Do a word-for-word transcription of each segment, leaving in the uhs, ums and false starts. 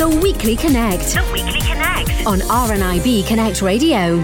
The Weekly Connect. The Weekly Connect. On R N I B Connect Radio.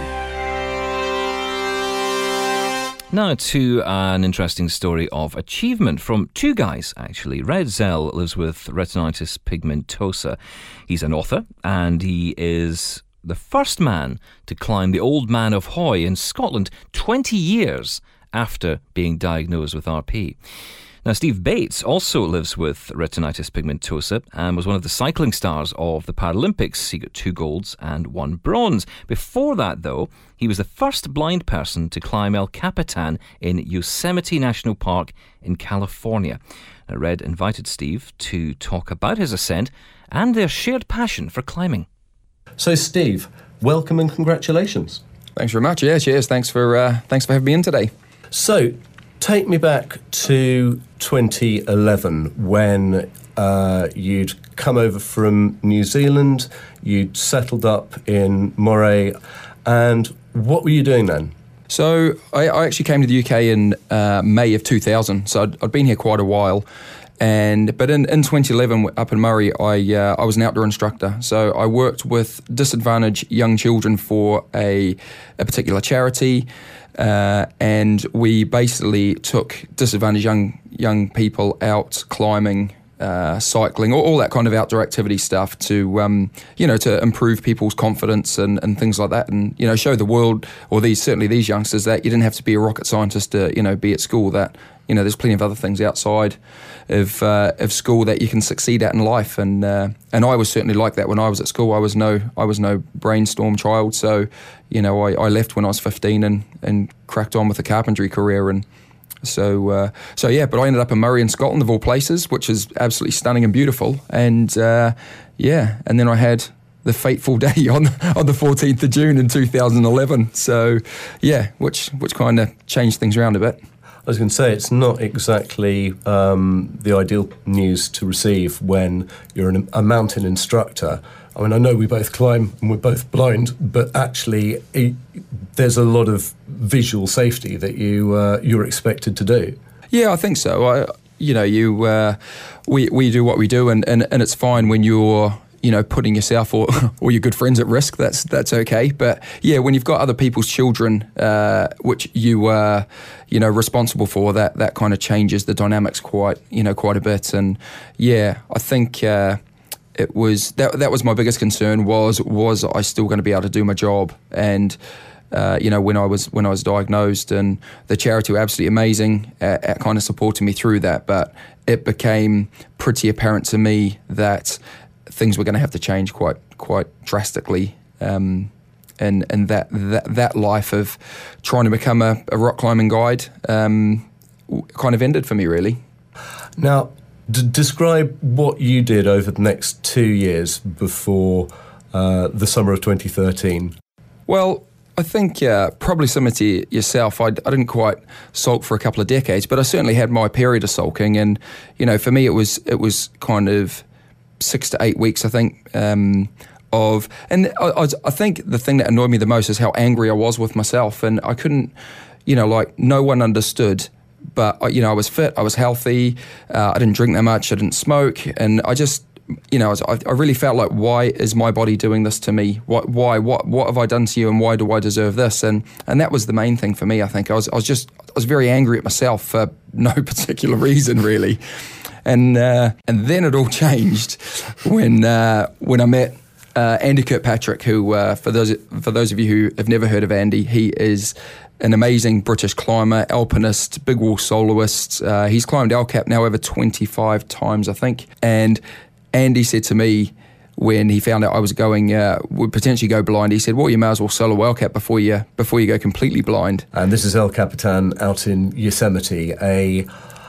Now to an interesting story of achievement from two guys, actually. Red Zell lives with retinitis pigmentosa. He's an author, and he is the first man to climb the Old Man of Hoy in Scotland twenty years after being diagnosed with R P. Now, Steve Bates also lives with retinitis pigmentosa and was one of the cycling stars of the Paralympics. He got two golds and one bronze. Before that, though, he was the first blind person to climb El Capitan in Yosemite National Park in California. Now, Red invited Steve to talk about his ascent and their shared passion for climbing. So, Steve, welcome and congratulations. Thanks very much. Yeah, cheers. Thanks for uh, thanks for having me in today. So, take me back to twenty eleven when uh, you'd come over from New Zealand, you'd settled up in Moray, and what were you doing then? So I, I actually came to the U K in uh, May of two thousand, so I'd, I'd been here quite a while. And but in, in twenty eleven up in Murray, I uh, I was an outdoor instructor. So I worked with disadvantaged young children for a a particular charity. Uh, and we basically took disadvantaged young young people out climbing, uh, cycling, all, all that kind of outdoor activity stuff to, um, you know, to improve people's confidence and, and things like that, and you know, show the world, or these certainly these youngsters, that you didn't have to be a rocket scientist to, you know, be at school. That, you know, there's plenty of other things outside of uh, of school that you can succeed at in life, and uh, and I was certainly like that when I was at school. I was no I was no brainstorm child, so you know I, I left when I was fifteen and, and cracked on with a carpentry career, and so uh, so yeah. But I ended up in Murray in Scotland, of all places, which is absolutely stunning and beautiful, and uh, yeah, and then I had the fateful day on on the fourteenth of June in two thousand eleven. So yeah, which which kind of changed things around a bit. I was going to say, it's not exactly um, the ideal news to receive when you're an, a mountain instructor. I mean, I know we both climb and we're both blind, but actually it, there's a lot of visual safety that you, uh, you're expected to do. Yeah, I think so. I, you know, you uh, we we do what we do, and, and, and it's fine when you're, you know, putting yourself or, or your good friends at risk. That's that's okay. But yeah, when you've got other people's children, uh, which you are, you know, responsible for, that that kind of changes the dynamics quite, you know, quite a bit. And yeah, I think uh, it was that that was my biggest concern was was I still going to be able to do my job? And uh, you know, when I was when I was diagnosed, and the charity were absolutely amazing at, at kind of supporting me through that. But it became pretty apparent to me that things were going to have to change quite quite drastically, um, and and that, that that life of trying to become a, a rock climbing guide um, kind of ended for me, really. Now, d- describe what you did over the next two years before uh, the summer of twenty thirteen. Well, I think uh, probably similar to yourself, I, I didn't quite sulk for a couple of decades, but I certainly had my period of sulking, and you know, for me, it was it was kind of six to eight weeks, I think, um, of, and I, I think the thing that annoyed me the most is how angry I was with myself, and I couldn't, you know, like no one understood, but you know, I was fit, I was healthy, uh, I didn't drink that much, I didn't smoke, and I just, you know, I, I really felt like, why is my body doing this to me? What, why, what, what have I done to you, and why do I deserve this? And and that was the main thing for me. I think I was, I was just, I was very angry at myself for no particular reason, really. And uh, and then it all changed when uh, when I met uh, Andy Kirkpatrick, who uh, for those for those of you who have never heard of Andy, he is an amazing British climber, alpinist, big wall soloist. Uh, he's climbed El Cap now over twenty-five times, I think. And Andy said to me, when he found out I was going, uh, would potentially go blind, he said, well, you may as well solo El Cap before you before you go completely blind. And this is El Capitan out in Yosemite, a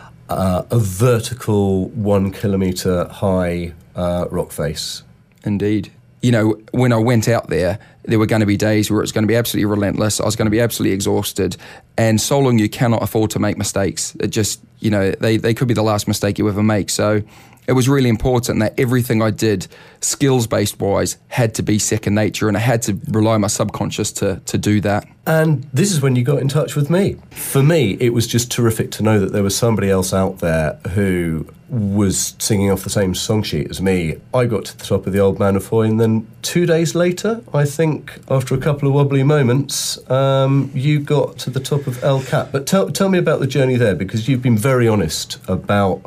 Uh, a vertical one kilometre high uh, rock face. Indeed. You know, when I went out there, there were going to be days where it was going to be absolutely relentless. I was going to be absolutely exhausted. And soloing, you cannot afford to make mistakes. It just, you know, they, they could be the last mistake you ever make. So it was really important that everything I did, skills-based wise, had to be second nature, and I had to rely on my subconscious to to do that. And this is when you got in touch with me. For me, it was just terrific to know that there was somebody else out there who was singing off the same song sheet as me. I got to the top of the Old Man of Foy, and then two days later, I think, after a couple of wobbly moments, um, you got to the top of El Cap. But tell, tell me about the journey there, because you've been very honest about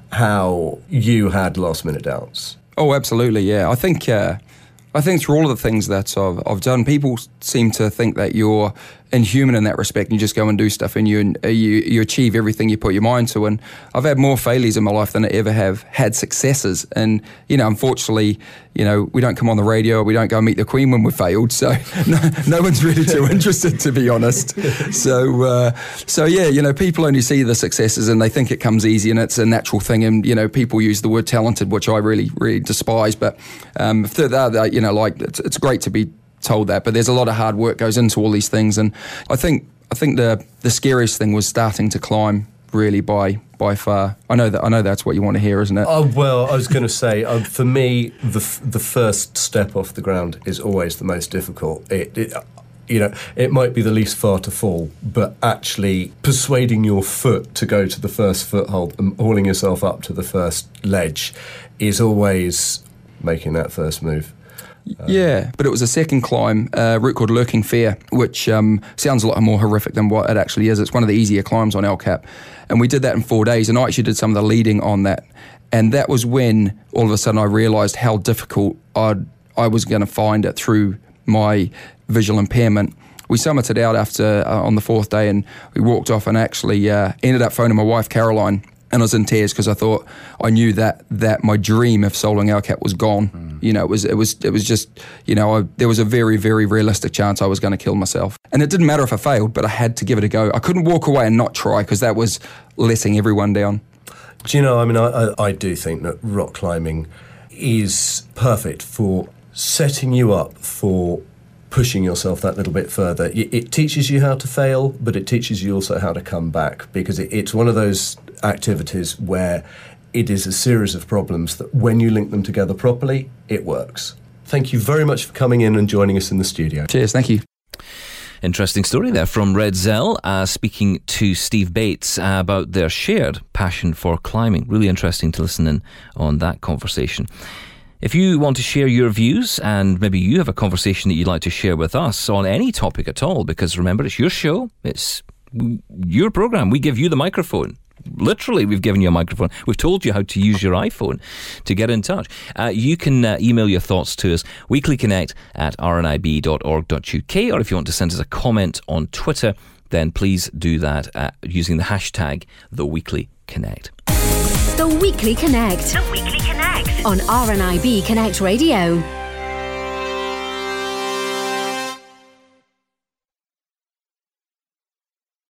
how you had last-minute doubts. Oh, absolutely, yeah. I think uh, I think through all of the things that I've, I've done, people seem to think that you're inhuman in that respect, and you just go and do stuff and you, uh, you you achieve everything you put your mind to. And I've had more failures in my life than I ever have had successes. And, you know, unfortunately, you know, we don't come on the radio, we don't go and meet the Queen when we've failed, so no, no one's really too interested, to be honest. So, uh, so yeah, you know, people only see the successes and they think it comes easy and it's a natural thing, and, you know, people use the word talented, which I really, really despise, but um, if they're there, you know, like, it's, it's great to be told that, but there's a lot of hard work goes into all these things. And I think I think the the scariest thing was starting to climb, really, by by far. I know that I know that's what you want to hear, isn't it? Oh, well, I was going to say, um, for me, the f- the first step off the ground is always the most difficult. It, it you know, it might be the least far to fall, but actually persuading your foot to go to the first foothold and hauling yourself up to the first ledge is always making that first move. Um, yeah, but it was a second climb, a uh, route called Lurking Fair, which um, sounds a lot more horrific than what it actually is. It's one of the easier climbs on El Cap. And we did that in four days, and I actually did some of the leading on that. And that was when, all of a sudden, I realised how difficult I'd, I was going to find it through my visual impairment. We summited out after uh, on the fourth day, and we walked off and actually uh, ended up phoning my wife, Caroline, and I was in tears because I thought I knew that that my dream of soloing El Cap was gone. Mm. You know, it was it was it was just, you know, I, there was a very very realistic chance I was going to kill myself, and it didn't matter if I failed, but I had to give it a go. I couldn't walk away and not try, because that was letting everyone down. Do you know? I mean, I, I I do think that rock climbing is perfect for setting you up for pushing yourself that little bit further. It, it teaches you how to fail, but it teaches you also how to come back, because it, it's one of those activities where it is a series of problems that when you link them together properly, it works. Thank you very much for coming in and joining us in the studio. Cheers, thank you. Interesting story there from Red Zell, uh, speaking to Steve Bates uh, about their shared passion for climbing. Really interesting to listen in on that conversation. If you want to share your views, and maybe you have a conversation that you'd like to share with us on any topic at all, because remember, it's your show, it's your programme, we give you the microphone. Literally, we've given you a microphone. We've told you how to use your iPhone to get in touch. Uh, you can uh, email your thoughts to us, weeklyconnect at r n i b dot org dot u k, or if you want to send us a comment on Twitter, then please do that uh, using the hashtag TheWeeklyConnect. The Weekly Connect. The Weekly Connect. On R N I B Connect Radio.